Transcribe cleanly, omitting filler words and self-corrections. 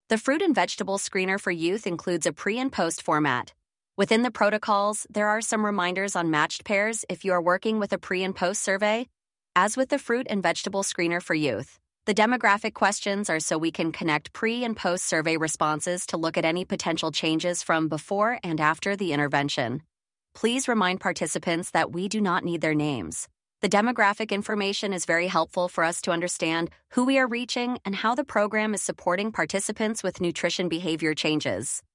The Fruit and Vegetable Screener for Youth includes a pre- and post format. Within the protocols, there are some reminders on matched pairs if you are working with a pre- and post survey. As with the Fruit and Vegetable Screener for Youth, the demographic questions are so we can connect pre- and post survey responses to look at any potential changes from before and after the intervention. Please remind participants that we do not need their names. The demographic information is very helpful for us to understand who we are reaching and how the program is supporting participants with nutrition behavior changes.